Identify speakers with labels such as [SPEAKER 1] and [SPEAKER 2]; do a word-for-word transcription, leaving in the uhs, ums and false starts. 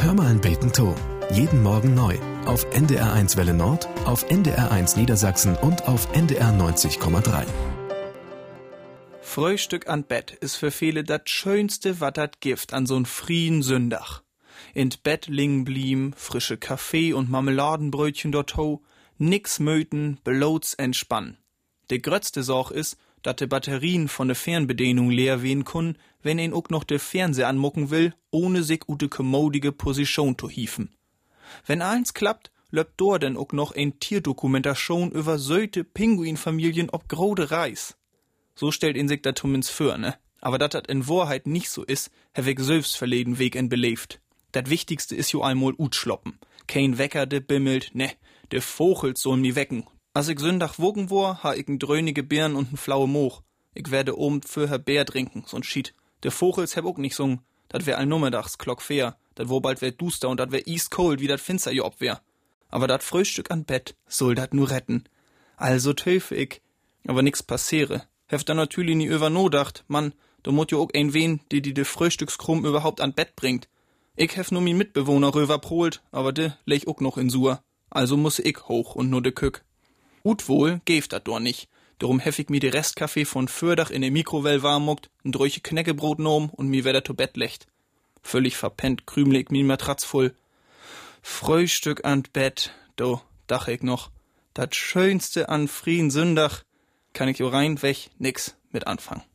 [SPEAKER 1] Hör mal ein Beten to. Jeden Morgen neu. Auf N D R eins Welle Nord, auf N D R eins Niedersachsen und auf N D R neunzig Komma drei.
[SPEAKER 2] Frühstück an Bett ist für viele dat schönste, wat dat Gift an so'n frien Sündach. In Bett liegen blieben, frische Kaffee und Marmeladenbrötchen dort ho, nix möten, belots entspannen. De grötzte Sorg is, dat de Batterien von de Fernbedienung leer wehen kun, wenn een ook noch de Fernseher anmucken will, ohne sich ute kommodige Position zu hieven. Wenn eins klappt, löbt dor denn ook noch ein Tierdokumentation über söte Pinguinfamilien ob grode Reis. So stellt ihn sich da zumindest für, ne? Aber dat dat in Wahrheit nicht so is, hab ich selbst verleden Weg en belebt. Dat Wichtigste is jo einmal utschloppen. Kein Wecker, de bimmelt, ne, de Vogel soll mi wecken. Als ich Sündach wogen war, ha ich n dröhnige Birn und n flaue Moch. Ich werde oben für her Bär trinken, so'n Schied. De Vogels hab ook nicht sung. Dat wär all nummerdags Glock fair. Dat wo bald wär duster und dat wär east cold, wie dat Finster jo ob wär. Aber dat Frühstück an Bett soll dat nur retten. Also töfe ich. Aber nix passiere. Heft dann natürlich nie über no dacht, Mann, da mut jo ook ein wen, die die de Frühstückskrumm überhaupt an Bett bringt. Ich hef nur mi Mitbewohner rüberprolt, aber de lech ook noch in Sur. Also muss ich hoch und nur de Kück. Ut wohl geft dat dor nicht. Darum hef ich mi de Restkaffee von Fördach in de Mikrowell warmuckt, n dröche Knäckebrot nom und mi wedder to Bett lecht. Völlig verpennt krümle ich mi Matratz voll. Frühstück an Bett, do, dach ich noch. Dat schönste an frien Sündach, kann ich jo rein weg nix mit anfangen.